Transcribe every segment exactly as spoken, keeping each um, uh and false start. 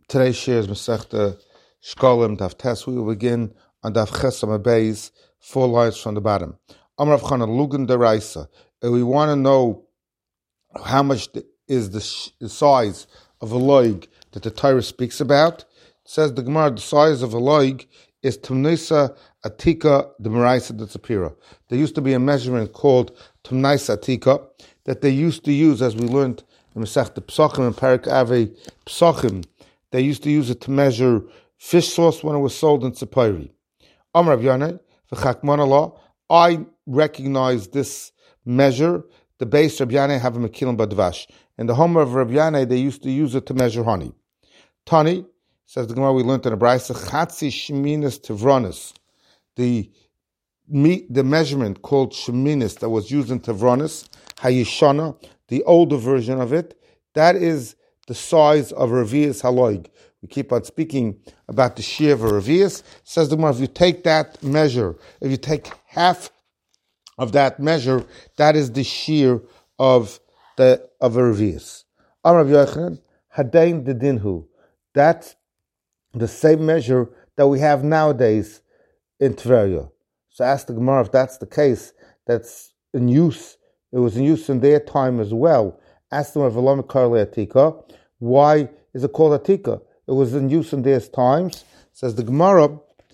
Today's share is Masechta Shkolim Daf Tes. We will begin on Daf Chesam Abayz, four lines from the bottom. Amar Rav Chana Lugan Deraisa. If we want to know how much is the, sh- the size of a loig that the Torah speaks about, it says the Gemara, the size of a loig is Tumnisa Atika the Meraisa de Tzapira. There used to be a measurement called Tumnisa Atika that they used to use, as we learned in Masechta Psachim and Parak Ave Psachim. They used to use it to measure fish sauce when it was sold in Tzapiri. Amar Rav Yanai, v'chakman, I recognize this measure. The base Rav Yanai have a mekilim badvash. In the home of Rav Yanai, they used to use it to measure honey. Tani, says the Gemara we learned in a brayso, chatzi sheminis tevronis. The meat, the measurement called sheminis that was used in tevronis, hayishana, the older version of it, that is the size of Revius Haloig. We keep on speaking about the shear of a Revius. Says the Gemara, if you take that measure, if you take half of that measure, that is the shear of the of a Revius. Amar Rav Yochanan, Hadain Dedinhu. That's the same measure that we have nowadays in Tveria. So ask the Gemara if that's the case, that's in use. It was in use in their time as well. Ask them if Atika. Why is it called Atika? It was in use in their times. Says the Gemara,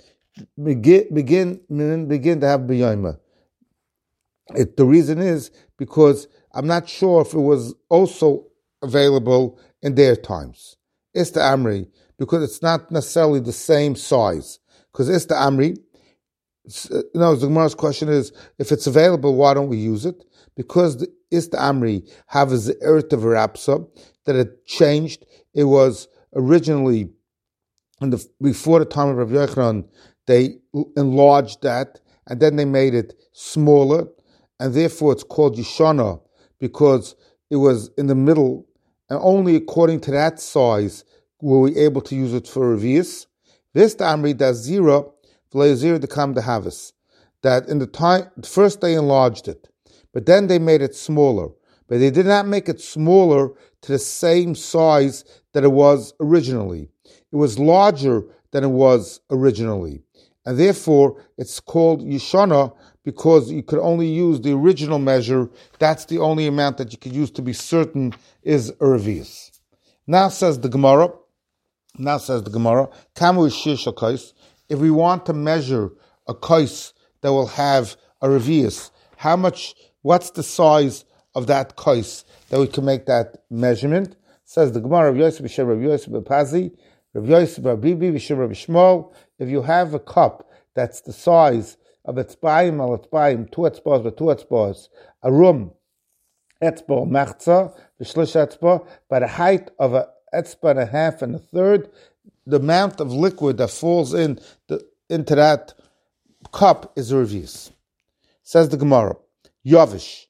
begin begin begin to have biyayma. It the reason is because I'm not sure if it was also available in their times. It's the Amri, because it's not necessarily the same size. Because it's the Amri. You know, the Gemara's question is, if it's available, why don't we use it? Because the Ist Amri have a Ze'eret of Rapsa, that it changed. It was originally, in the, before the time of Rav Yochanan, they enlarged that, and then they made it smaller, and therefore it's called Yishana, because it was in the middle, and only according to that size were we able to use it for Revius. This Amri does zero, Zero to come to Havis. That in the time, first they enlarged it, but then they made it smaller. But they did not make it smaller to the same size that it was originally. It was larger than it was originally. And therefore, it's called Yishana because you could only use the original measure. That's the only amount that you could use to be certain is Revius. Now says the Gemara, now says the Gemara, Kamu Shir Shakais. If we want to measure a kais that will have a revius, how much, what's the size of that kais that we can make that measurement? Says the Gemara, Rav Yosef b'shem Rav Yosef b'Pazi, Rav Yosef b'Abibi b'shem Rav Shmuel. If you have a cup that's the size of etzbaim al etzbaim, two etzbas or two etzbas, a room, etzba machza, v'shlish etzba, by the height of a etzba and a half and a third, the amount of liquid that falls in the, into that cup is a revius. Says the Gemara, Yavish.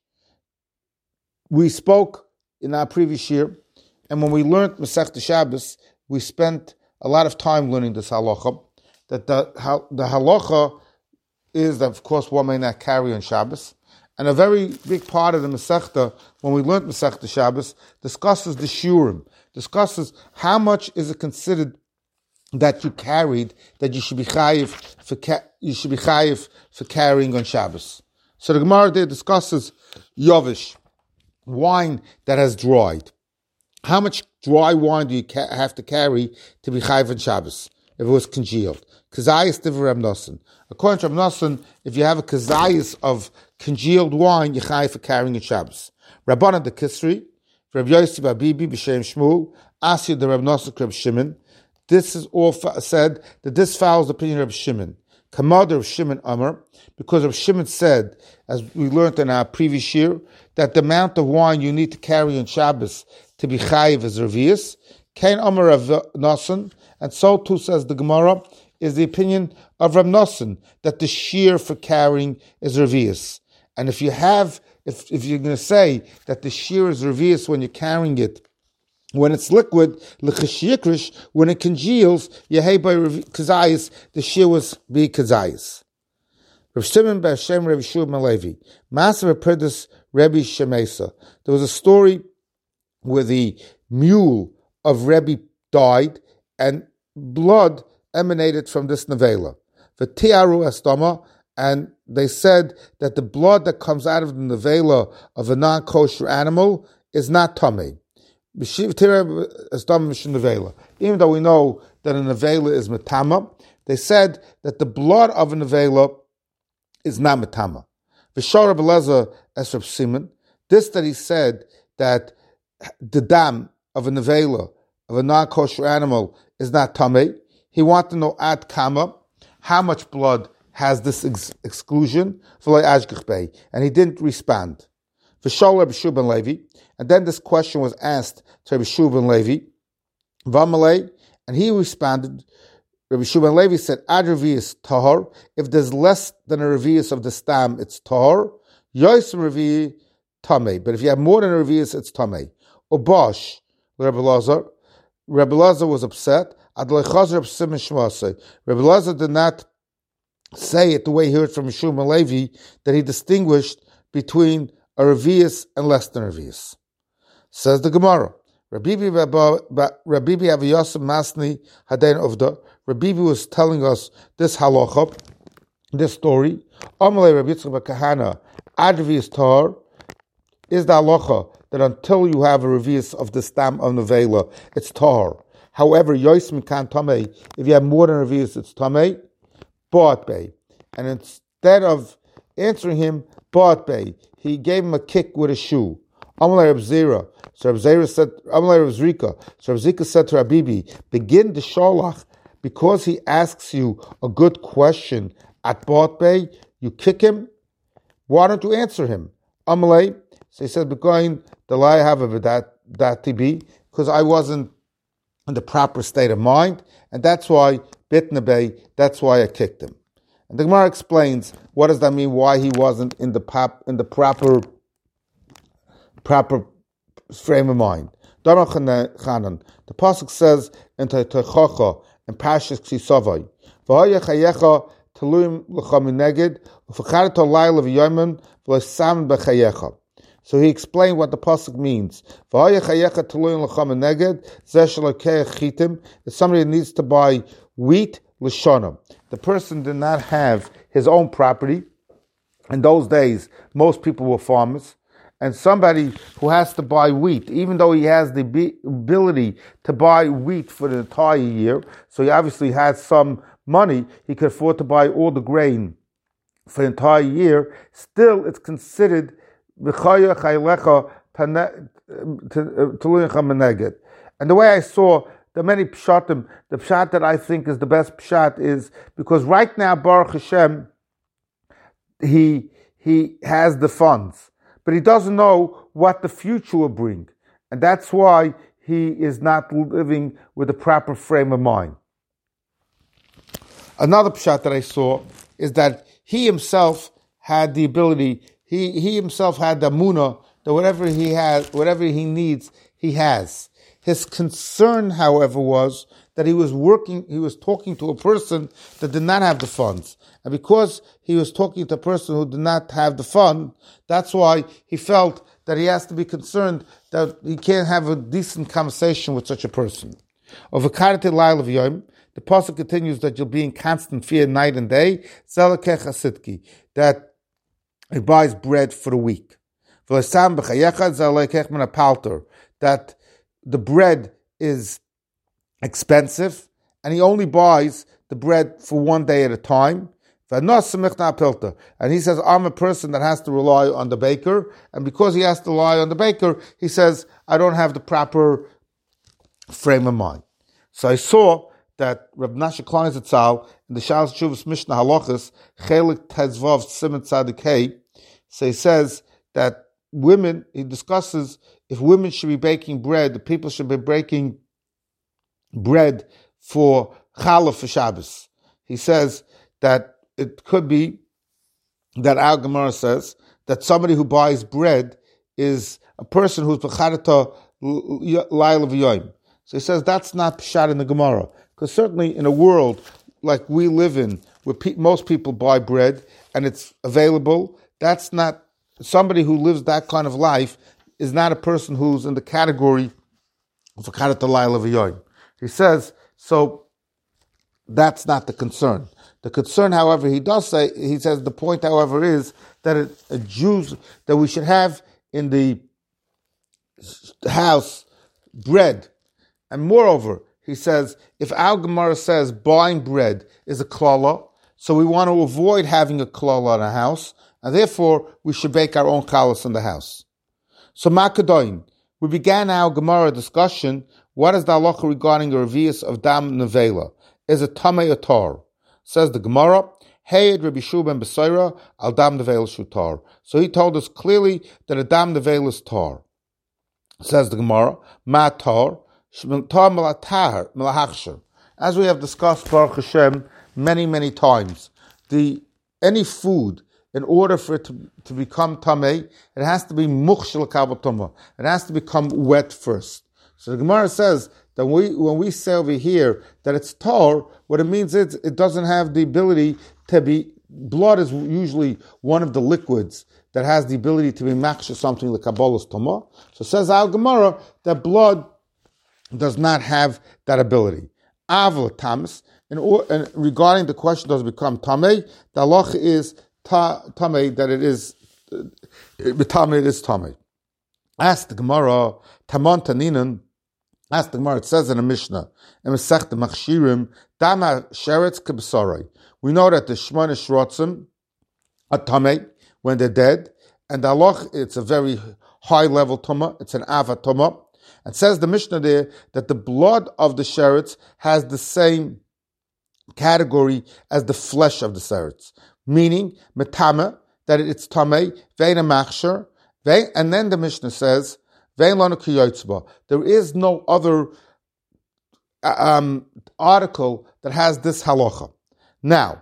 We spoke in our previous year, and when we learned Masechta Shabbos, we spent a lot of time learning this halacha, that the, the halacha is that, of course, one may not carry on Shabbos. And a very big part of the Masechta, when we learned Masechta Shabbos, discusses the shurim, discusses how much is it considered that you carried, that you should be chayiv for you should be chayiv for carrying on Shabbos. So the Gemara there discusses yavish, wine that has dried. How much dry wine do you ca- have to carry to be chayiv on Shabbos if it was congealed? Kazayis divrei Reb Nosson. According to Reb Nosson, if you have a kazayis of congealed wine, you're chayiv for carrying on Shabbos. Rabbanan the Kisri, Reb Yosef Abibi b'Shem Shmuel, Asya the Reb Nosson Reb Shimon. This is all said that this follows the opinion of Shimon. Commander of Shimon Amar, because of Shimon said, as we learned in our previous year, that the amount of wine you need to carry on Shabbos to be chayiv is revius. Kain Amar of Nosson, and so too says the Gemara, is the opinion of Rav Nosson that the shear for carrying is revius. And if you have, if if you're going to say that the shear is revius when you're carrying it, when it's liquid, when it congeals, Yehei by Kazayis, the shear was be Kazayis. Rav Shimon b'Hashem Rav Yeshua Malevi, Master of Perdus Rebbe Shemesa. There was a story where the mule of Rebbe died, and blood emanated from this nevela. V'tiaru estoma, and they said that the blood that comes out of the nevela of a non-kosher animal is not tummy. Even though we know that a nevela is metama, they said that the blood of a nevela is not metama. V'shor Rebbe Eliezer es Reb Simon, this that he said that the dam of a nevela of a non-kosher animal is not tummy. He wanted to know at kama how much blood has this ex- exclusion, and he didn't respond. V'shol Rabbi Shua ben Levi, and then this question was asked to Rabbi Shua ben Levi, Vamalei, and he responded. Rabbi Shua ben Levi said, Ad revius tahor, if there's less than a revius of the stam, it's tahor. Yosim revi tamei, but if you have more than a revius, it's tamei. Obosh, Rabbi Eliezer, Rabbi Eliezer was upset. Rabbi Eliezer did not say it the way he heard from Shua ben Levi, that he distinguished between a revius and less than a revius. Says the Gemara, Rabbi Bibi Aviyosem Masni Hadein Uvda. Rabbi Bibi was telling us this halacha, this story. Amalei Rabbi Yitzchak Kahana Ad revius tar is the halacha that until you have a revius of the stam of nevela, it's tar. However, Yoism can tamei, if you have more than a revius, it's tamei. Bought bay, and instead of answering him, bought bay, he gave him a kick with a shoe. Amalei Reb Zera. So Reb Zera said, Amalei Reb Zrika. So Reb Zrika said to Rabbi Bibi, begin the sholach, because he asks you a good question at bought bay, you kick him. Why don't you answer him? Amalei. So he said, "Begoin the lie have of that that to be, because I wasn't in the proper state of mind, and that's why bitna bay. That's why I kicked him." And the Gemara explains what does that mean? Why he wasn't in the pop in the proper proper frame of mind. The pasuk says in Teichacha in Parshas Kisavai, "V'haya chayecha teluim l'chamineged u'facharato layla v'yomen v'lesam b'chayecha." So he explained what the pasuk means. It's somebody that needs to buy wheat l'shana. The person did not have his own property. In those days, most people were farmers. And somebody who has to buy wheat, even though he has the ability to buy wheat for the entire year, so he obviously has some money, he could afford to buy all the grain for the entire year, still it's considered and the way I saw the many pshatim, the pshat that I think is the best pshat is because right now Baruch Hashem, he he has the funds, but he doesn't know what the future will bring, and that's why he is not living with a proper frame of mind. Another pshat that I saw is that he himself had the ability. He he himself had the munah that whatever he has, whatever he needs, he has. His concern, however, was that he was working, he was talking to a person that did not have the funds. And because he was talking to a person who did not have the fund, that's why he felt that he has to be concerned that he can't have a decent conversation with such a person. Of a karate lail of yom, the pasuk continues that you'll be in constant fear night and day. Zelakech asitki, that he buys bread for the week. That the bread is expensive, and he only buys the bread for one day at a time. And he says, I'm a person that has to rely on the baker, and because he has to rely on the baker, he says, I don't have the proper frame of mind. So I saw that Reb Nasha Klein Zatzal in the Shalos Tshuvos Mishnah Halachos Chelik Tezvav Siman Tzadik Hey, so he says that women, he discusses if women should be baking bread, the people should be baking bread for challah for Shabbos. He says that it could be that our Gemara says that somebody who buys bread is a person who's b'charata lail v'yoyim. So he says that's not pshat in the Gemara, because certainly in a world like we live in, where pe- most people buy bread and it's available, that's not somebody who lives that kind of life is not a person who's in the category of b'charata lail v'yoyim. He says So that's not the concern. The concern, however, he does say, he says the point, however, is that it, a Jews, that we should have in the house bread. And moreover, he says, if our Gemara says buying bread is a klala, so we want to avoid having a klala in a house, and therefore we should bake our own kalas in the house. So Makadoin, we began our Gemara discussion. What is the halacha regarding the revius of dam nevela? Is it tamei or tar? Says the Gemara, Hey Rabbi Shua ben Besaira al dam nevela shutar. So he told us clearly that a dam nevela is tar. Says the Gemara, Ma tar, tar malatahar, malahachsher. As we have discussed, Baruch Hashem, many, many times, the any food, in order for it to, to become tamei, it has to be mukhshel kabel tumah. It has to become wet first. So the Gemara says that we, when we say over here that it's tar, what it means is it doesn't have the ability to be, blood is usually one of the liquids that has the ability to be machshir something like kabbalas tumah. So says our Gemara that blood does not have that ability. Avla tamas, and regarding the question does it become tamei, the halacha is ta, tamei, that it is, uh, tamei, it is tamei. Ask the Gemara, tamon taninan, ask the Gemara, it says in the Mishnah, in Masechta Machshirim, dama sheretz kebsarai. We know that the shmona shrotzim are tamei when they're dead, and the halach, it's a very high level tumah, it's an ava tumah. And says the Mishnah there that the blood of the sheretz has the same category as the flesh of the sheretz, meaning metame, that it's tamei, veina machsher, and then the Mishnah says, vein lanu kiyotzba. There is no other um, article that has this halacha. Now,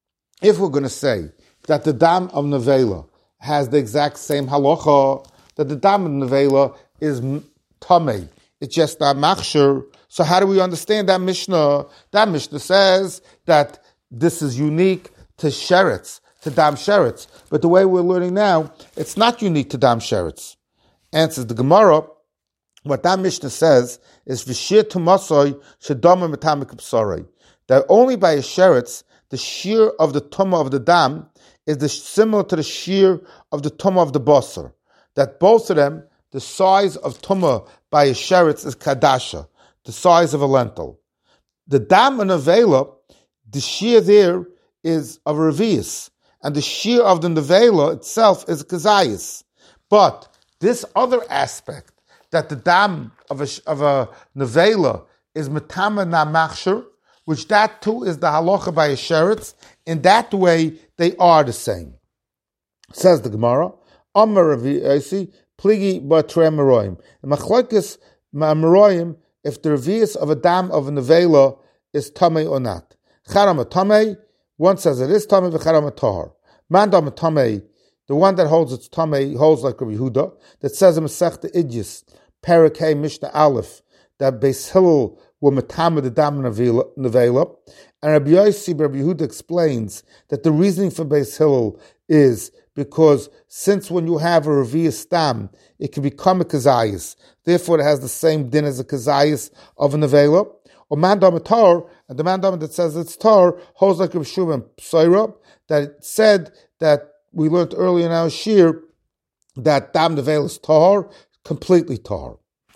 if we're going to say that the dam of nevela has the exact same halacha, that the dam of nevela is tamei, it's just not machsher. So how do we understand that Mishnah? That Mishnah says that this is unique to sheretz, to dam sheretz. But the way we're learning now, it's not unique to dam sheretz. Answers the Gemara, what that Mishnah says is v'shir tumasoi shedama metame k'psarei. That only by a sheretz, the shear of the tumah of the dam is the, similar to the shear of the tumah of the basar. That both of them, the size of tumah by a sheretz is kadasha, the size of a lentil. The dam and nevela, the shear there is of a revius, and the shear of the nevela itself is a kazayis. But this other aspect, that the dam of a, of a nevela is metama na machsher, which that too is the halacha by a sheretz, in that way they are the same. Says the Gemara, Amar Ravi pligi batre meroim. The machlokes meroim, if the revius of a dam of a nevela is tamei or not. Charam tamei, one says it is tamei, v'charam tahar. Mandam tamei, the one that holds its tamei holds like Rabbi Yehuda, that says in Masechta Idjis, Perek Hey Mishnah Aleph, that Beis Hillel were metame the dam nevela, and Rabbi Yossi Rabbi Yehuda explains that the reasoning for Beis Hillel is because since when you have a revius dam, it can become a kazayis. Therefore, it has the same din as a kazayis of a nevela. Or mandam tar, and the mandam that says it's tar holds like Rabbi Shua ben Besaira, that it said that we learned earlier in our shir that dam nevela is tar, completely tar.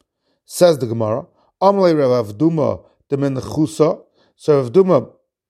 Says the Gemara, Amalei Rav Avduma the Menachusa. So Rav Avduma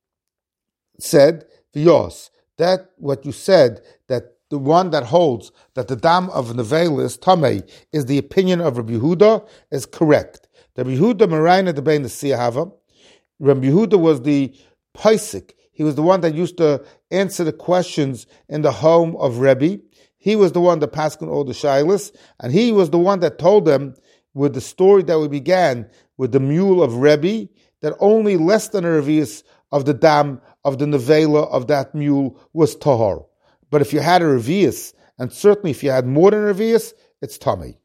said, "V'yos, that what you said, that the one that holds that the dam of nevela is tamei is the opinion of Rabbi Yehuda is correct. The Rabbi Yehuda Marayna the Bein the Siyahava. Rabbi Yehuda was the Paisik. He was the one that used to answer the questions in the home of Rebbe. He was the one that passed on all the shilas, and he was the one that told them with the story that we began with the mule of Rebbe, that only less than a revius of the dam of the nevela of that mule was tahar. But if you had a revius, and certainly if you had more than a revius, it's tamei.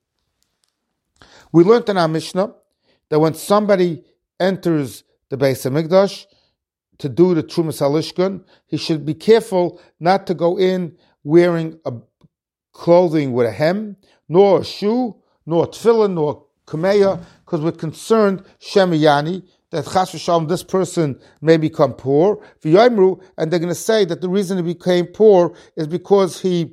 We learned in our Mishnah that when somebody enters the Beis HaMikdash to do the Trumas HaLishkan, he should be careful not to go in wearing a clothing with a hem, nor a shoe, nor tefillin, nor kameya, because we're concerned, Shemayani, that chas v'shalom, this person may become poor. V'yoimru, and they're going to say that the reason he became poor is because he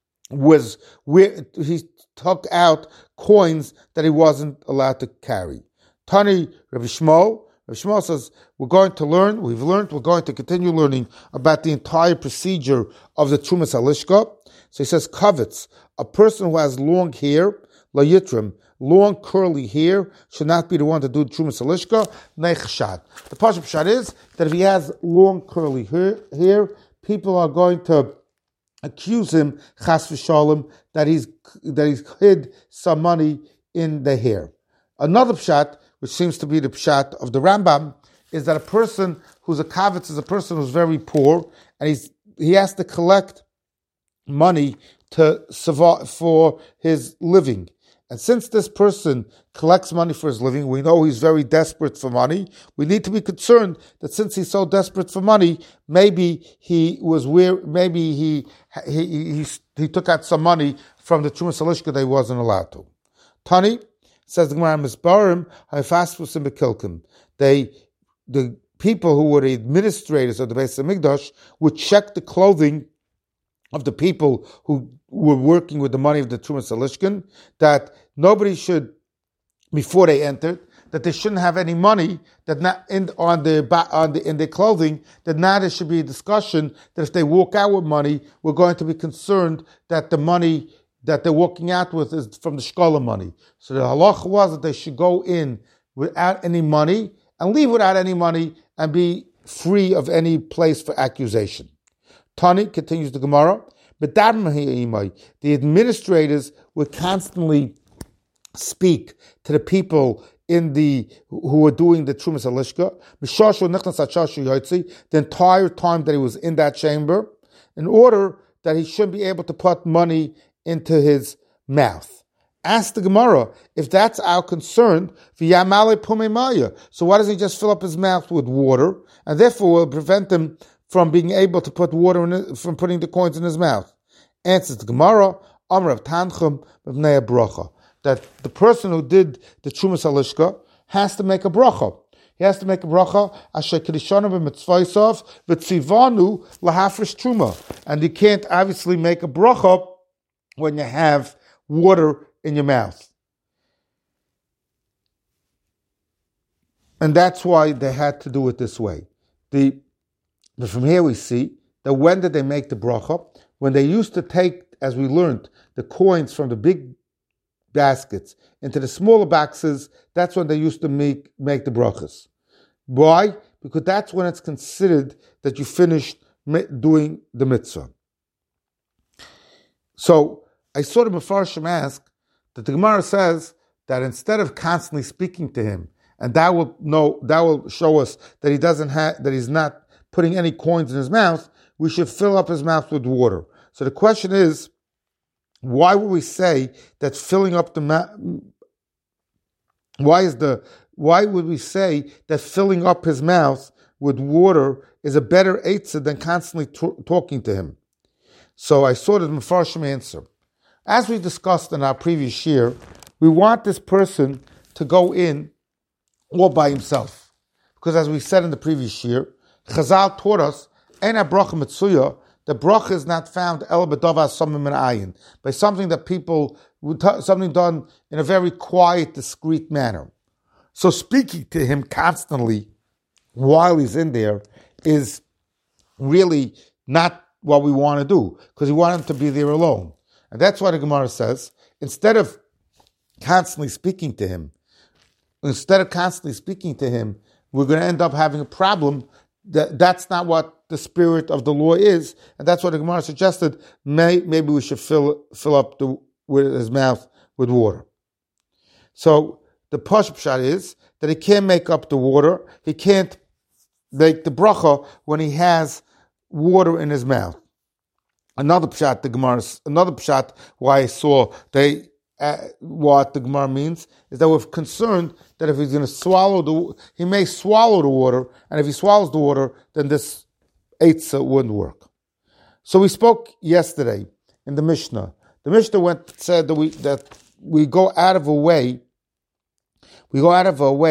was he took out coins that he wasn't allowed to carry. Tani Rabbi Shmuel, Rabbi Shmuel says, we're going to learn, we've learned, we're going to continue learning about the entire procedure of the Trumas Halishka. So he says, Kavitz, a person who has long hair, la yitrim, long curly hair, should not be the one to do Trumas Halishka, neichshad. The Pashup Pshat is that if he has long curly hair, hair people are going to accuse him, chas v'shalom, that he's that he's hid some money in the hair. Another pshat, which seems to be the pshat of the Rambam, is that a person who's a kavitz is a person who's very poor, and he's he has to collect money to survive for his living. And since this person collects money for his living, we know he's very desperate for money. We need to be concerned that since he's so desperate for money, maybe he was where, maybe he he he, he took out some money from the Trumas Halishka that he wasn't allowed to. Tani says the Gemara Misbarim Haifaspus and Bekilkim. They the people who were the administrators of the Beis Hamikdash would check the clothing of the people who were working with the money of the Trumas Halishkan, that nobody should, before they entered, that they shouldn't have any money that not in on the on the in their clothing. That now there should be a discussion that if they walk out with money, we're going to be concerned that the money that they're walking out with is from the shkola money. So the halacha was that they should go in without any money and leave without any money and be free of any place for accusation. Tani continues the Gemara, but the administrators would constantly speak to the people in the who were doing the Trumas Halishka, the entire time that he was in that chamber, in order that he should be able to put money into his mouth. Ask the Gemara, if that's our concern, so why doesn't he just fill up his mouth with water, and therefore will prevent him from being able to put water in it, from putting the coins in his mouth? Answers the Gemara, Amar of Tanchum b'nei bracha, that the person who did the Trumas Halishka has to make a bracha. He has to make a bracha, asher kedishanu b'mitzvaysav v'tzivanu lahafresh truma, and you can't obviously make a bracha when you have water in your mouth. And that's why they had to do it this way. The But from here we see that when did they make the bracha? When they used to take, as we learned, the coins from the big baskets into the smaller boxes, that's when they used to make, make the brachas. Why? Because that's when it's considered that you finished doing the mitzvah. So I saw the Mefarshim ask that the Gemara says that instead of constantly speaking to him, and that will know that will show us that he doesn't have that he's not putting any coins in his mouth, we should fill up his mouth with water. So the question is, why would we say that filling up the mouth? Why is the why would we say that filling up his mouth with water is a better eitzah than constantly t- talking to him? So I saw the Mefarshim answer. As we discussed in our previous year, we want this person to go in all by himself, because as we said in the previous year, Chazal taught us, "Ein bracha mitzuya," the bracha is not found el b'davas samim min ayin, by something that people, something done in a very quiet, discreet manner. So speaking to him constantly while he's in there is really not what we want to do, because we want him to be there alone. And that's why the Gemara says, instead of constantly speaking to him, instead of constantly speaking to him, we're going to end up having a problem. That that's not what the spirit of the law is, and that's what the Gemara suggested. May, maybe we should fill fill up the with his mouth with water. So the Pashup Pshat is that he can't make up the water. He can't make the bracha when he has water in his mouth. Another Pshat, the Gemara, another Pshat, why I saw they. Uh, what the Gemara means is that we're concerned that if he's going to swallow the, he may swallow the water, and if he swallows the water, then this eitzah wouldn't work. So we spoke yesterday in the Mishnah. The Mishnah went said that we that we go out of a way, we go out of a way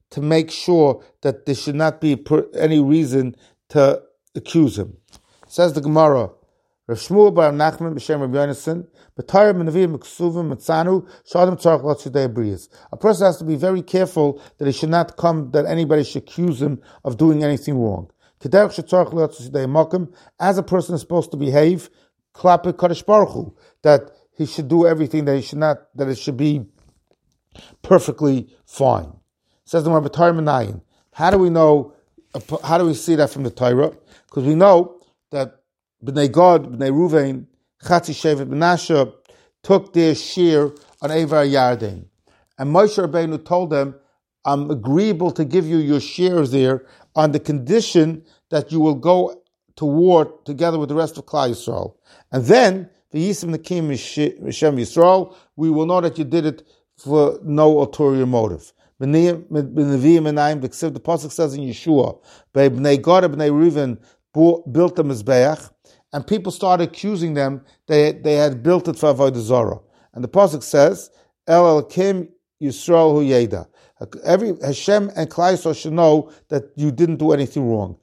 to make sure that there should not be any reason to accuse him. Says the Gemara, Rav Shmuel bar Nachman b'shem Rabbi Yonasan, b'tayr b'navim b'ksuvim b'tzanu shadam tzarich l'tzudei briyas. A person has to be very careful that he should not come, that anybody should accuse him of doing anything wrong. K'derech shetzarich l'tzudei makom, as a person is supposed to behave, klape kadosh baruch hu, that he should do everything, that he should not, that it should be perfectly fine. Says the Gemara, b'tayr b'nayin. How do we know? How do we see that from the Torah? Because we know that Bnei Gad, Bnei Ruvain, Chatzi Shevet Menashe took their share on Evar Yarden. And Moshe Rabbeinu told them, I'm agreeable to give you your shares there on the condition that you will go to war together with the rest of Klal Yisrael. And then, the Yisim Nakim Mishem Yisrael, we will know that you did it for no ulterior motive. The Pasuk says in Yeshua, Bnei Gad, Bnei Ruvain built the Mizbeach, and people started accusing them they they had built it for Avodah Zarah. And the pasuk says, El Elokim Yisrael Hu Yeda. Every Hashem and Klal Yisrael should know that you didn't do anything wrong.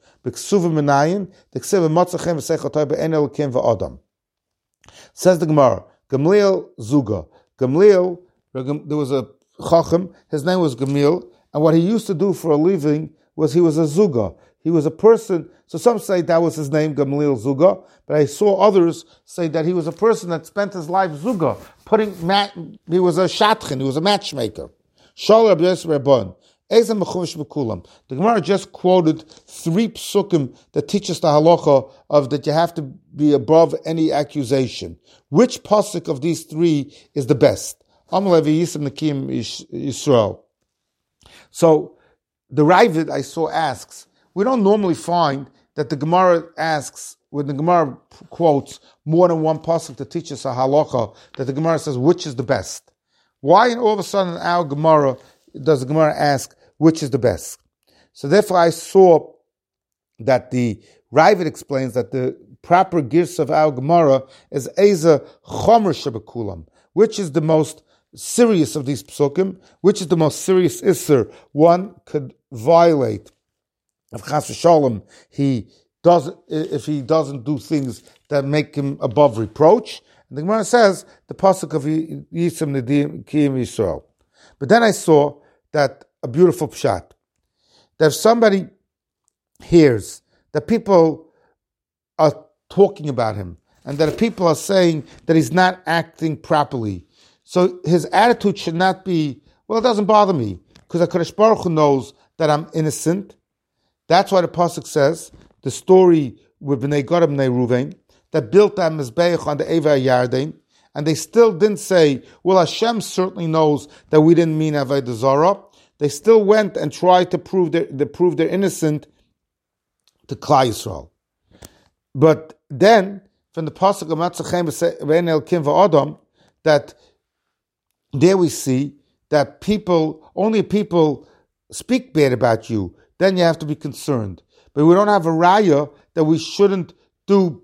Says the Gemara, Gamliel Zuga. Gamliel, there was a Chacham, his name was Gamliel, and what he used to do for a living was he was a Zuga. He was a person, so some say that was his name, Gamliel Zuga, but I saw others say that he was a person that spent his life Zuga, putting mat, he was a shatchin, he was a matchmaker. The Gemara just quoted three psukim that teach us the halacha of that you have to be above any accusation. Which pasuk of these three is the best? So, the Ravid I saw asks, we don't normally find that the Gemara asks, when the Gemara quotes more than one pasuk to teach us a halacha, that the Gemara says, which is the best? Why in all of a sudden in our Gemara does the Gemara ask, which is the best? So therefore I saw that the Ravid explains that the proper gifts of our Gemara is Eza Chomer Shebekulam, which is the most serious of these psukim, which is the most serious isser one could violate. If Chas v'Shalom, he doesn't, if he doesn't do things that make him above reproach. And the Gemara says the pasuk of Yisim Nedim Kiyim Yisrael. But then I saw that a beautiful pshat, that if somebody hears that people are talking about him, and that if people are saying that he's not acting properly, so his attitude should not be, well, it doesn't bother me, because HaKadosh Baruch Hu knows that I'm innocent. That's why the pasuk says, the story with Bnei Gad and Bnei Ruvain, that built that Mizbeach on the Evar Yarden, and they still didn't say, well, Hashem certainly knows that we didn't mean Avodah Zarah. They still went and tried to prove their, to prove they're innocent to Klal Yisrael. But then, from the pasuk of Matzachem V'en Elkim V'Adam, that there we see that people, only people speak bad about you, then you have to be concerned. But we don't have a raya that we shouldn't do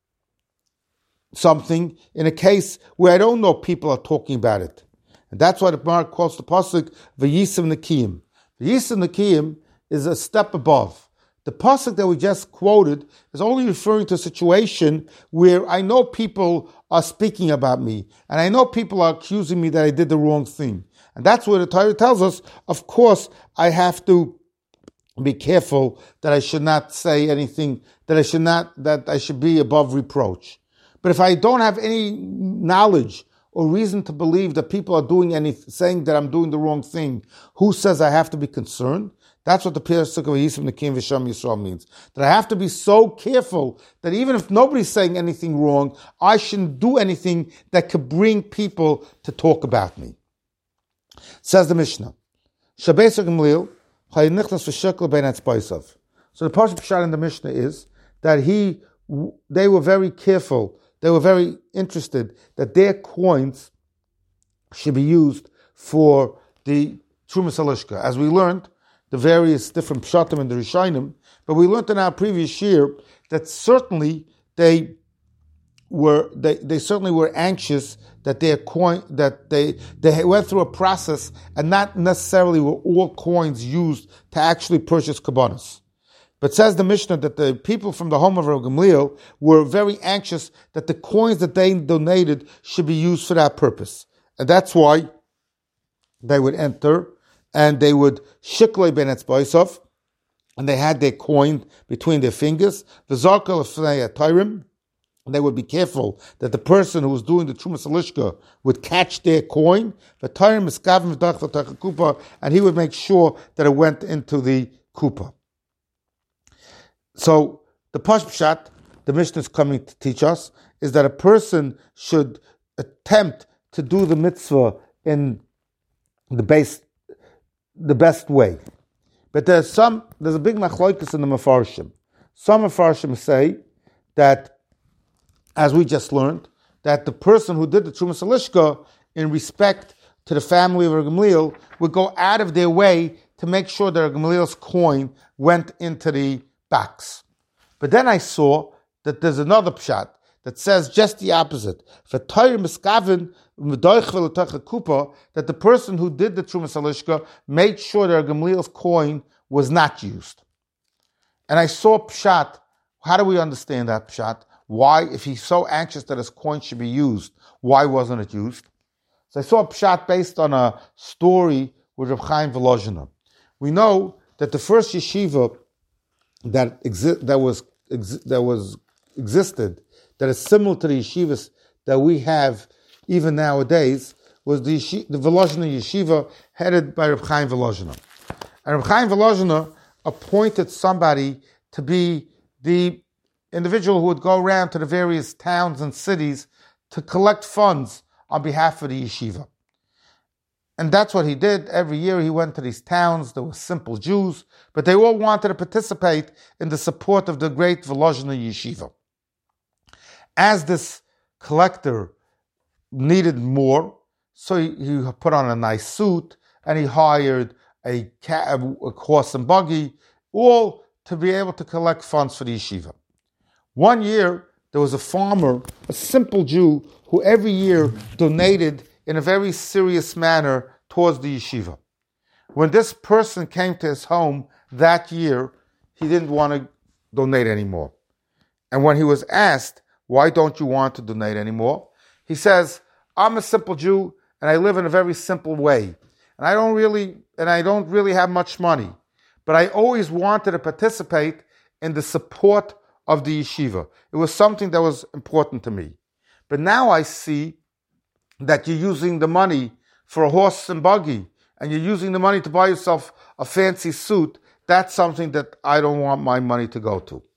something in a case where I don't know people are talking about it. And that's why the Gemara calls the pasuk V'yisim Nekiyim. V'yisim Nekiyim is a step above. The pasuk that we just quoted is only referring to a situation where I know people are speaking about me, and I know people are accusing me that I did the wrong thing. And that's where the Torah tells us, of course, I have to be careful that I should not say anything, that I should not, that I should be above reproach. But if I don't have any knowledge or reason to believe that people are doing anything, saying that I'm doing the wrong thing, who says I have to be concerned? That's what the Pesach of Yisim Nekim V'Shem Yisrael means. That I have to be so careful that even if nobody's saying anything wrong, I shouldn't do anything that could bring people to talk about me. Says the Mishnah, Shabes Gamliel, so the Pasuk Pshat in the Mishnah is that he, they were very careful, they were very interested that their coins should be used for the Trumas Halishka. As we learned, the various different Pshatim and the Rishonim, but we learned in our previous year that certainly they were they, they certainly were anxious that their coin that they they went through a process, and not necessarily were all coins used to actually purchase kabbanos. But says the Mishnah that the people from the home of Rav Gamliel were very anxious that the coins that they donated should be used for that purpose. And that's why they would enter and they would shiklei ben etzba'isov, and they had their coin between their fingers. V'zarkel l'fnei atayrim, and they would be careful that the person who was doing the Trumas Alishka would catch their coin. V'tayrim miskavim v'dach v'tach kupa, and he would make sure that it went into the kupa. So the Pashpshat, the Mishnah is coming to teach us, is that a person should attempt to do the mitzvah in the base, the best way. But there's some, there's a big machloikus in the Mefarshim. Some Mefarshim say that, as we just learned, that the person who did the Trumas Alishka in respect to the family of Rav Gamliel would go out of their way to make sure that Rav Gamliel's coin went into the box. But then I saw that there's another pshat that says just the opposite. That the person who did the Trumas Alishka made sure that Gamliel's coin was not used. And I saw pshat. How do we understand that pshat? Why, if he's so anxious that his coin should be used, why wasn't it used? So I saw a pshat based on a story with Reb Chaim Volozhiner. We know that the first yeshiva that exi- that was exi- that was existed, that is similar to the yeshivas that we have even nowadays, was the yeshi- the Volozhiner yeshiva headed by Reb Chaim Volozhiner. And Reb Chaim Volozhiner appointed somebody to be the individual who would go around to the various towns and cities to collect funds on behalf of the yeshiva. And that's what he did. Every year he went to these towns. There were simple Jews, but they all wanted to participate in the support of the great Volozhiner yeshiva. As this collector needed more, so he, he put on a nice suit and he hired a, ca- a horse and buggy, all to be able to collect funds for the yeshiva. One year, there was a farmer, a simple Jew, who every year donated in a very serious manner towards the yeshiva. When this person came to his home that year, he didn't want to donate anymore. And when he was asked, why don't you want to donate anymore? He says, I'm a simple Jew and I live in a very simple way. And I don't really, and I don't really have much money. But I always wanted to participate in the support of the yeshiva. It was something that was important to me. But now I see that you're using the money for a horse and buggy, and you're using the money to buy yourself a fancy suit. That's something that I don't want my money to go to.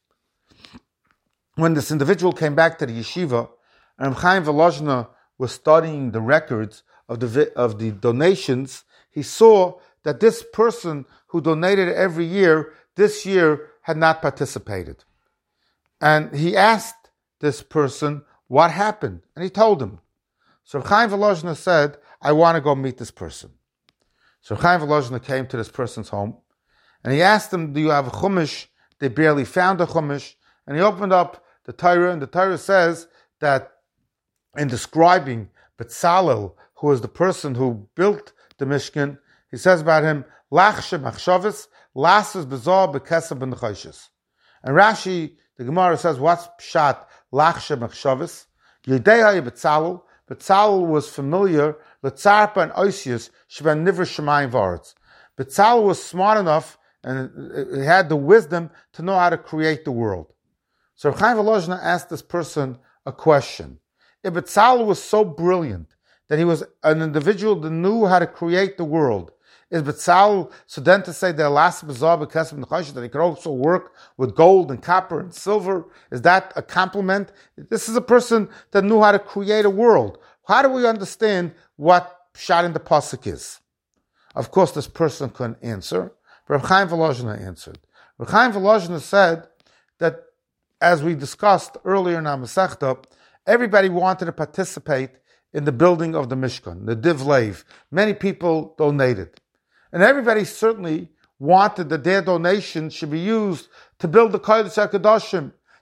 When this individual came back to the yeshiva, and Chaim Volozhiner was studying the records of the of the donations, he saw that this person who donated every year, this year had not participated. And he asked this person what happened, and he told him. So Chaim Volozhiner said, I want to go meet this person. So Chaim Volozhiner came to this person's home, and he asked him, do you have a chumash? They barely found a chumash. And he opened up the Torah, and the Torah says that in describing Betzalel, who was the person who built the Mishkan, he says about him, Lachshe machshavas, lasses bezor bekesab ben choshes. And Rashi, the Gemara says, what's pshat lachshe machshavas? Yedei Betzalel. Betzalel was familiar, Letzarpa and Oisius, Sheben Nivra Shemayim Varetz. Betzalel was smart enough and he had the wisdom to know how to create the world. So Chaim Volozhiner asked this person a question. If Betzalel was so brilliant that he was an individual that knew how to create the world, is Betzalel so then to say that Elas B'Zah B'Kesef N'Choshes, that he could also work with gold and copper and silver? Is that a compliment? This is a person that knew how to create a world. How do we understand what Pshat in the Pasuk is? Of course, this person couldn't answer, but Reb Chaim Volozhiner answered. Reb Chaim Volozhiner said that, as we discussed earlier in our Masechta, everybody wanted to participate in the building of the Mishkan, the Div Lev. Many people donated. And everybody certainly wanted that their donation should be used to build the Kodesh HaKadoshim,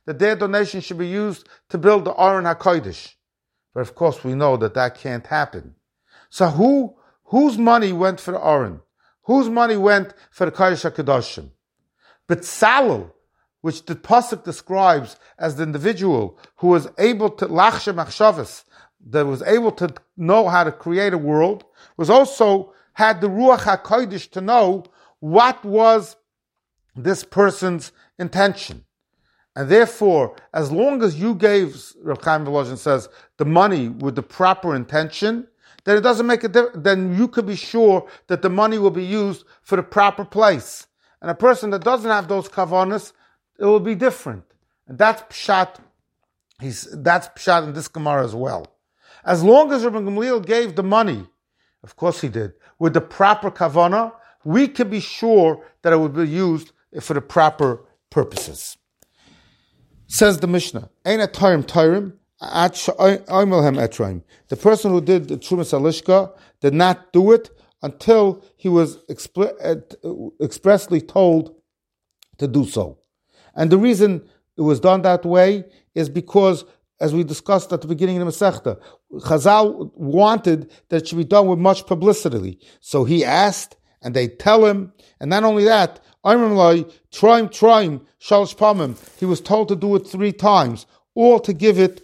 that their donation should be used to build the Aron HaKodesh. But of course we know that that can't happen. So who, whose money went for the Aron? Whose money went for the Kodesh HaKadoshim? B'Tzalel, which the Pasuk describes as the individual who was able to, Lachshe Machshavas, that was able to know how to create a world, was also had the Ruach HaKodesh to know what was this person's intention. And therefore, as long as you gave, Rav Chaim Volozhin says, the money with the proper intention, then it doesn't make a difference. Then you could be sure that the money will be used for the proper place. And a person that doesn't have those kavanas, it will be different. And that's pshat. He's that's pshat in this Gemara as well. As long as Rabbi Gamliel gave the money, of course he did, with the proper kavana, we can be sure that it would be used for the proper purposes. Says the Mishnah, Ein atayrim tayrim, oimelhem etraim. The person who did the Trumas Alishka did not do it until he was expl- expressly told to do so. And the reason it was done that way is because, as we discussed at the beginning of the Masechta, Chazal wanted that it should be done with much publicity. So he asked, and they tell him, and not only that, Tryim, tryim, shalosh pamim. He was told to do it three times, all to give it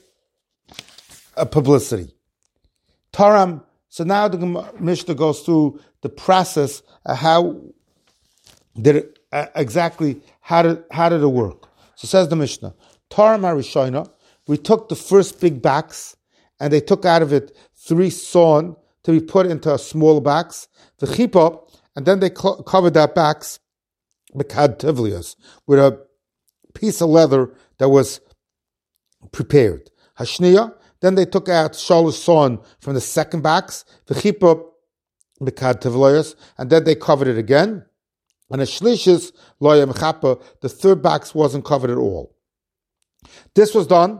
a publicity. Taram. So now the Mishnah goes through the process of how did it, uh, exactly how did how did it work. So says the Mishnah, Taram HaRishayna. We took the first big box, and they took out of it three sawn to be put into a small box, the chippah, and then they cl- covered that box Bekad Tivlias, with a piece of leather that was prepared. Hashniya, then they took out Shalosh Son from the second box, the Chippah Bekad Tivlias, and then they covered it again. And a Shlishis Loya Mechapa, the third box wasn't covered at all. This was done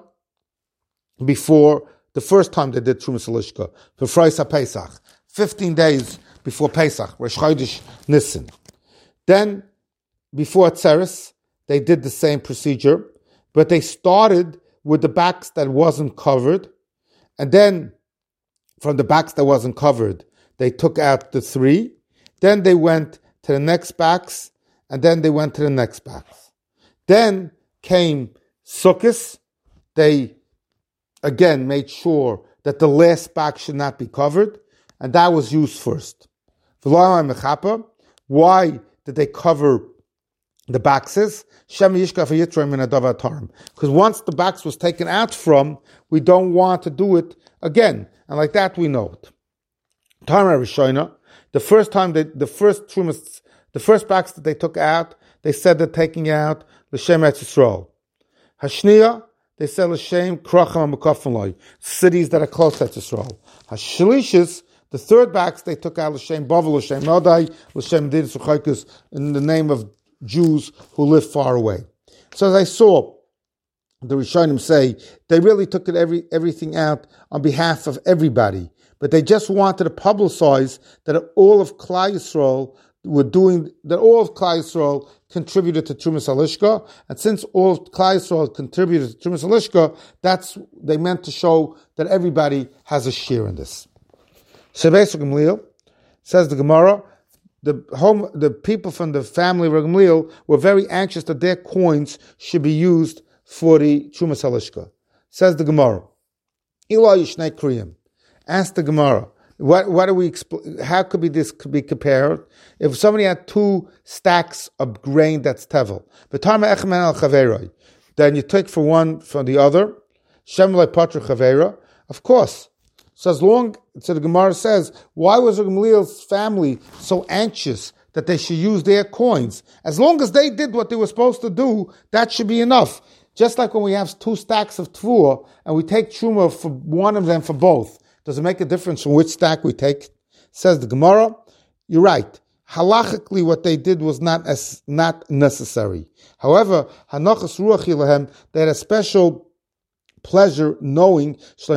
before the first time they did Trumas Alishka, for Freis HaPesach, fifteen days before Pesach, Rosh Chodesh Nisan. Then, before Atzeres, they did the same procedure, but they started with the box that wasn't covered, and then from the box that wasn't covered, they took out the three, then they went to the next box, and then they went to the next box. Then came Sukkos. They, again, made sure that the last box should not be covered, and that was used first. Why did they cover the boxes? Because once the box was taken out from, we don't want to do it again. And like that we know it. The first time they, the first trumas, the first box that they took out, they said they're taking out l'shem Eretz Yisrael. Hashniya, they said l'shem kracham ha'mekafim, cities that are close to Eretz Yisrael. Hashlishis, the third box they took out l'shem Bavel, l'shem Nodai, l'shem Didus Uchaykos, in the name of Jews who live far away. So as I saw the Rishonim say, they really took it every everything out on behalf of everybody, but they just wanted to publicize that all of Klal Yisrael were doing, that all of Klal Yisrael contributed to Trumas Alishka, and since all of Klal Yisrael contributed to Trumas Alishka, that's, they meant to show that everybody has a share in this. Shebeis Gamliel, says the Gemara, the home, the people from the family of Gamliel were very anxious that their coins should be used for the Trumas Alishka. Says the Gemara, Ila Yishnei Kriyim. Ask the Gemara, what, what do we, expl- how could be this could be compared? If somebody had two stacks of grain that's tevel, then you take for one from the other, of course. So as long, so the Gemara says, why was Gamliel's family so anxious that they should use their coins? As long as they did what they were supposed to do, that should be enough. Just like when we have two stacks of tfuah and we take truma for one of them for both. Does it make a difference from which stack we take? Says the Gemara, you're right. Halachically, what they did was not as, not necessary. However, Hanachas Ruach Ilahem, they had a special pleasure knowing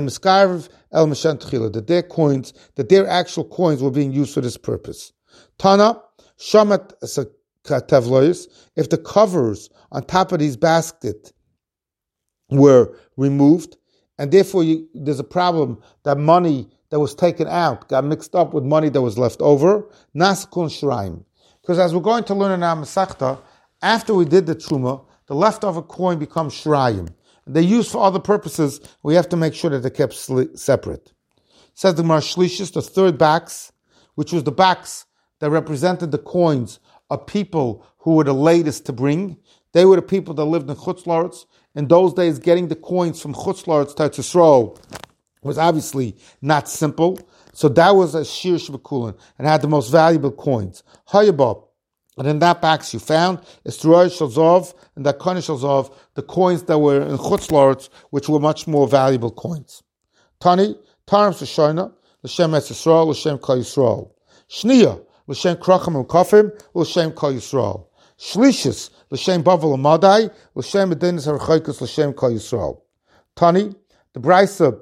that their coins, that their actual coins were being used for this purpose. Tana, Shamat Tevlois, if the covers on top of these baskets were removed, and therefore you, there's a problem that money that was taken out got mixed up with money that was left over. Naskun Shraim. Because as we're going to learn in our Masechta, after we did the Truma, the leftover coin becomes Shraim. They're used for other purposes. We have to make sure that they're kept separate. Says the Gemara Shlishis, the third backs, which was the backs that represented the coins of people who were the latest to bring. They were the people that lived in Chutz La'aretz. In those days, getting the coins from Chutz La'aretz to Eretz Yisrael was obviously not simple. So that was a Shir Shvakulin and had the most valuable coins. Hayabab. And in that box you found Estroy Shalzov and that Kone Shalzov, the coins that were in Chutz La'aretz, which were much more valuable coins. Tani, Taram Sashona, L'Shem Eretz Yisrael, L'Shem Kol Yisrael. Shniya, L'Shem Krachim and Kofim, L'Shem Kol Yisrael. Shlishis, L'Shem Bavel and Madai, L'Shem Medinas HaRechaikus, L'Shem Kol Yisrael. Tani, the Brisa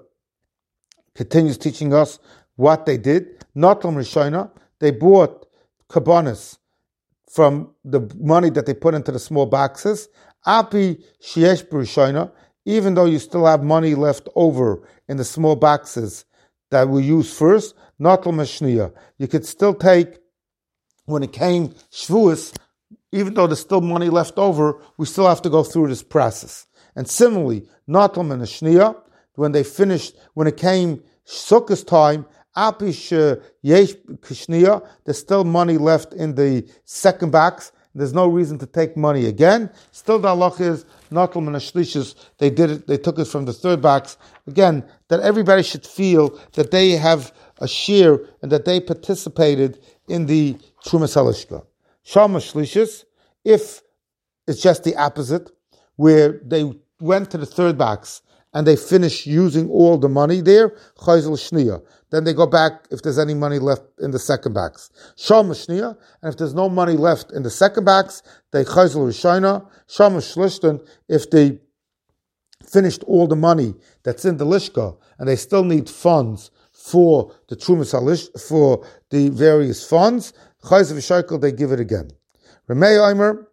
continues teaching us what they did. Notlam Rishona, they bought Kabbanis from the money that they put into the small boxes. Api Shiesh B'Rishona, even though you still have money left over in the small boxes that were used first, Notlam Shniya, you could still take, when it came Shavuos, even though there's still money left over, we still have to go through this process. And similarly, Notlam and Shniya, when they finished, when it came Sukkot time, Apish Yesh Kishniya, there's still money left in the second box. There's no reason to take money again. Still, the halach is Notlam and Ashlishis. They did it. They took it from the third box. Again, that everybody should feel that they have a share and that they participated in the Trumas Halishka. Shama Shlishis, if it's just the opposite, where they went to the third box and they finish using all the money there, Chayzel Shniya. Then they go back if there's any money left in the second box. Shama Shniya, and if there's no money left in the second box, they Chayzel Rishona. Shama Shlishton, if they finished all the money that's in the Lishka, and they still need funds for the Trumas Halish, for the various funds, Chayzel V'Shaykel, they give it again. Ramei Omer,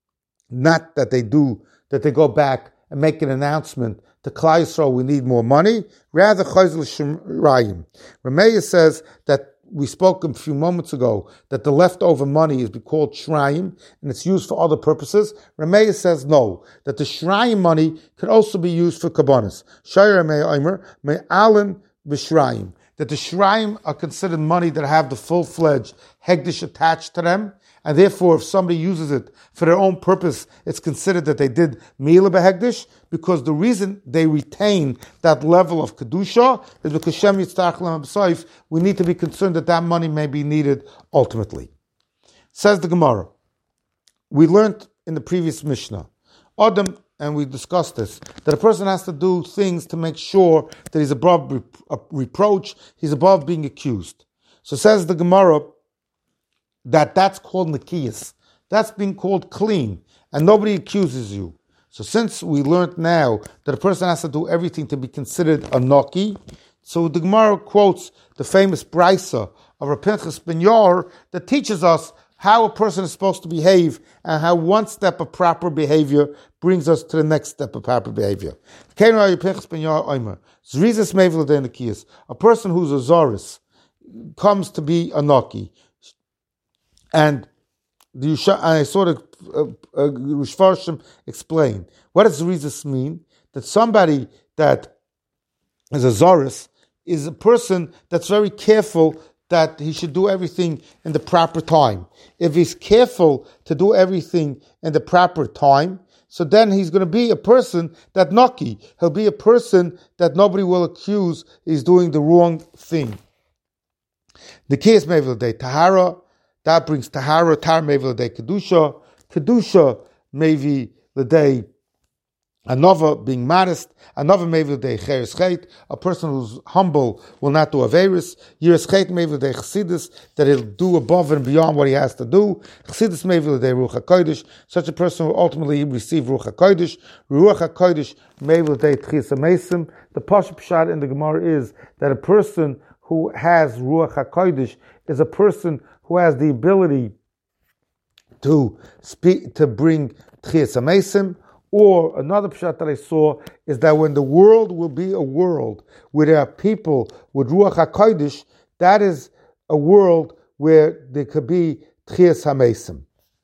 not that they do, that they go back and make an announcement to Klal Yisrael, we need more money. Rather, Chayzel Shirayim. Rameya says that we spoke a few moments ago that the leftover money is called Shrayim and it's used for other purposes. Rameya says no, that the Shrayim money could also be used for Kabbanis. Shayr Rameya Omer, Me'alim B'Shrayim. That the Shrayim are considered money that have the full-fledged Hegdish attached to them. And therefore, if somebody uses it for their own purpose, it's considered that they did Mila Behegdish, because the reason they retain that level of Kedusha is because Shem Yitztach Lam B'Soif, we need to be concerned that that money may be needed ultimately. Says the Gemara, we learned in the previous Mishnah, Adam, and we discussed this, that a person has to do things to make sure that he's above rep- reproach, he's above being accused. So says the Gemara, that that's called Nikiyas. That's being called clean, and nobody accuses you. So since we learned now that a person has to do everything to be considered a Noki, so the Gemara quotes the famous Brisa of Rav Pinchas ben Yair that teaches us how a person is supposed to behave and how one step of proper behavior brings us to the next step of proper behavior. A person who's a Zoris comes to be a Noki. And the Yusha, and I saw the Rishvarshim uh, uh, explain. What does Rizis mean? That somebody that is a Zoris is a person that's very careful that he should do everything in the proper time. If he's careful to do everything in the proper time, so then he's going to be a person that Noki. He'll be a person that nobody will accuse he's doing the wrong thing. The Kiyas Mevil Day Tahara, that brings Tahara, Tar Mevi L'Dei Kedusha, Kedusha Mevi L'Dei Another being modest, another Mevi L'Dei Cheres Chet, a person who's humble will not do Averis, Yeres Chet Mevi L'Dei Chassidus, that he'll do above and beyond what he has to do, Chassidus Mevi L'Dei Ruach HaKodesh, such a person will ultimately receive Ruach HaKodesh, Ruach HaKodesh Mevi L'Dei Tchias HaMesim. The Pashup Pshat in the Gemara is that a person who has Ruach HaKodesh is a person who has the ability to speak, to bring Tchias HaMesim, Or another pshat that I saw is that when the world will be a world where there are people with Ruach HaKodesh, that is a world where there could be Tchias HaMesim.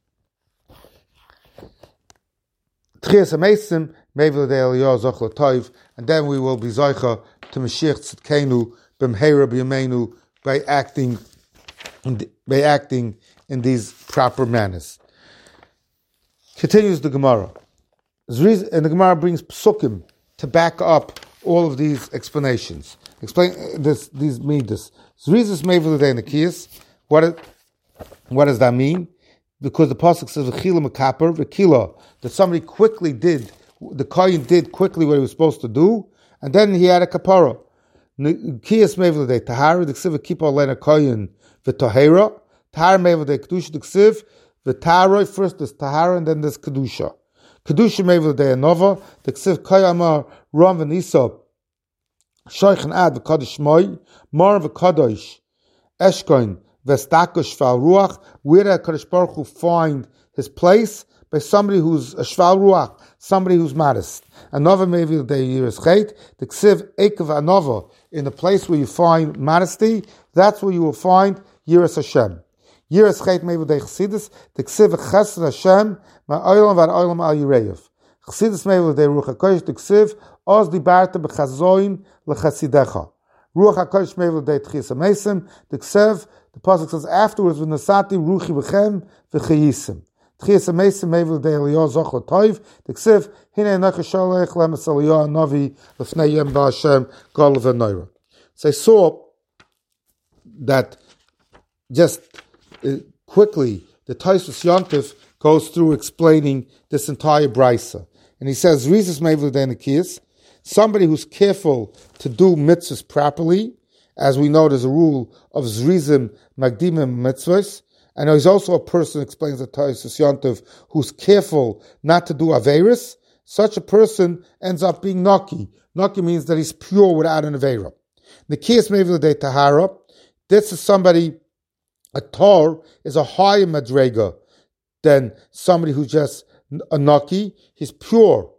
Tchias HaMesim, Mevel de Eliyah Zoch L'Toiv, and then we will be Zoicha to Mashiach Tzidkenu, B'mheira B'yameinu, by acting, in the, by acting in these proper manners. Continues the Gemara. And the Gemara brings psukim to back up all of these explanations. Explain this. These mean this. Zrizis mevel nekiyas. What what does that mean? Because the pasuk says v'chila mekaper v'kila, that somebody quickly did, the kohen did quickly what he was supposed to do, and then he had a kapara. Nekiyas mevel de tahara. The ksiv v'kipa lena kohen v'tahera. Tahara mevel de kedusha. The ksiv v'tahara. First there's tahara and then there's kedusha. Kedusha mevel de anova. The ksiv kayamar ram v'nisa shoychen ad v'kadosh moy mar v'kadosh eshkoin v'stakosh shval ruach. Where did Kadosh Baruch Hu find his place? By somebody who's a shval ruach, somebody who's modest. Anova mevel de yiras chet. The ksiv ekev anova, in the place where you find modesty, that's where you will find yiras Hashem. Yiras chet mevel de chassidus. The ksiv chesed Hashem ma'olam v'olam al yireyev. Chassidus mevel de ruach hakodesh. The ksiv oz dibarta b'chazoim l'chasidecha. Ruach hakodesh mevel de tchias hamesim. The ksiv, the pasuk says afterwards, v'nasati ruchi b'chem v'chayisim. Tchias hamesim mevel de Eliyah zoch l'toiv. The ksiv hinei nocha sholech lemes Eliyah novi l'fnei yem ba'Hashem gol v'noira. So I saw that just uh, quickly the Tosfos Yontif goes through explaining this entire brisa, and he says Zrizis mevel de nekiyas, somebody who's careful to do mitzvahs properly, as we know there's a rule of Zrizim Magdimim mitzvahs, and he's also a person, explains the Tosfos Yontif, who's careful not to do averis. Such a person ends up being naki. Naki means that he's pure without an avera. Nekiyas mevel de tahara, this is somebody, a tor is a higher madrega than somebody who's just a naki. He's pure,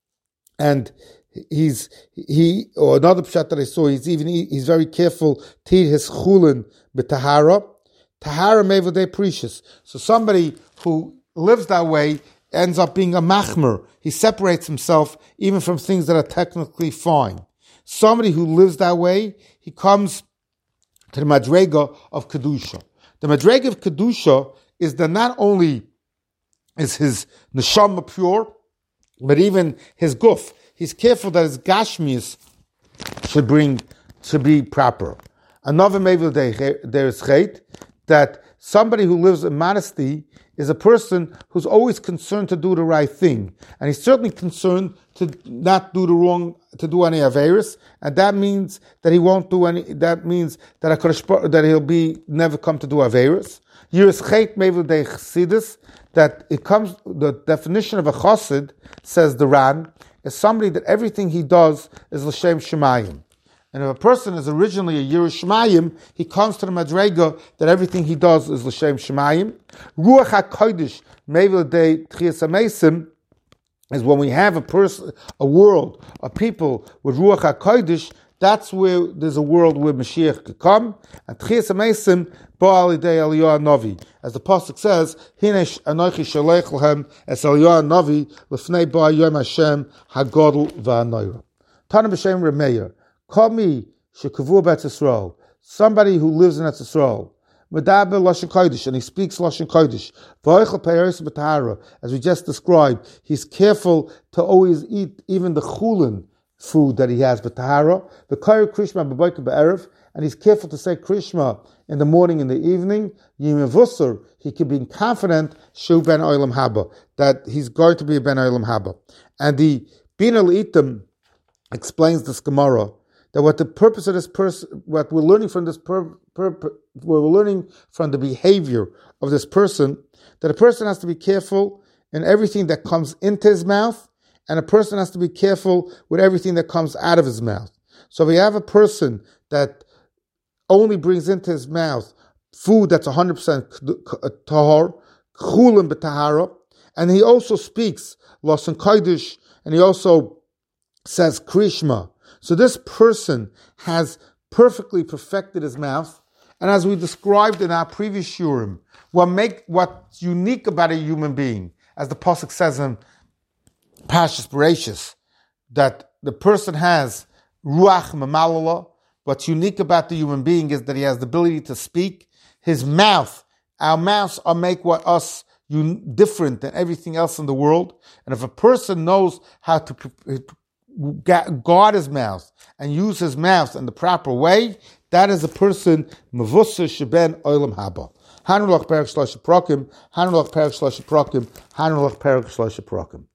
and he's he or another pshat that I saw. He's even he's very careful to eat his chulin b'tahara. Tahara mevel de precious. So somebody who lives that way ends up being a machmer. He separates himself even from things that are technically fine. Somebody who lives that way, he comes to the madrega of kedusha. The madrega of kedusha is that not only is his neshama pure, but even his guf. He's careful that his gashmius should bring should be proper. Another mevel there is chait, that somebody who lives in modesty is a person who's always concerned to do the right thing, and he's certainly concerned to not do the wrong, to do any averis, and that means that he won't do any. That means that that he'll be never come to do averis. Yiras chet mevel de chassidus, that it comes. The definition of a chassid, says the Ran, is somebody that everything he does is l'shem shemayim. And if a person is originally a Yiras Shemayim, he comes to the Madrega that everything he does is L'Shem Shemayim. Ruach HaKodesh, Mevel de Tchias HaMesim, is when we have a person, a world, a people with Ruach HaKodesh, that's where there's a world where Mashiach could come. And Tchias HaMesim, Ba'al Idei Eliyah Novi. As the Pasuk says, Hinesh Anochi Shalech Lahem Es Eliyah Novi, L'fnei Ba'a Yom Hashem HaGodl V'Anoira. Tana B'Shem Remeir. Kami shekavu b'Eretz Yisrael, somebody who lives in Eretz Yisrael, medaber lashon kodesh, and he speaks lashon kodesh. V'oichel peiros b'tahara, as we just described, he's careful to always eat even the chulin food that he has b'tahara. V'koyer krishma b'boker b'erev, and he's careful to say krishma in the morning and the evening. Yimevusser, he can be confident shu ben olam haba, that he's going to be a ben olam haba. And the Bina L'Itim explains this Gemara, that what the purpose of this person, what we're learning from this per, per, per, we're learning from the behavior of this person, that a person has to be careful in everything that comes into his mouth, and a person has to be careful with everything that comes out of his mouth. So if we have a person that only brings into his mouth food that's one hundred percent tahor, chulim b'tahara, And he also speaks Lashon Kodesh, and he also says Krishma. So this person has perfectly perfected his mouth. And as we described in our previous shurim, what make what's unique about a human being, as the pasuk says in Parshas Bereishis, that the person has ruach mamalala. What's unique about the human being is that he has the ability to speak. His mouth, our mouths are make what us un- different than everything else in the world. And if a person knows how to guard his mouth and use his mouth in the proper way, that is a person mevusser sheben olam haba. Hanulach perek shlosh prakim, hanulach perek shlosh prakim, hanulach perek shlosh prakim.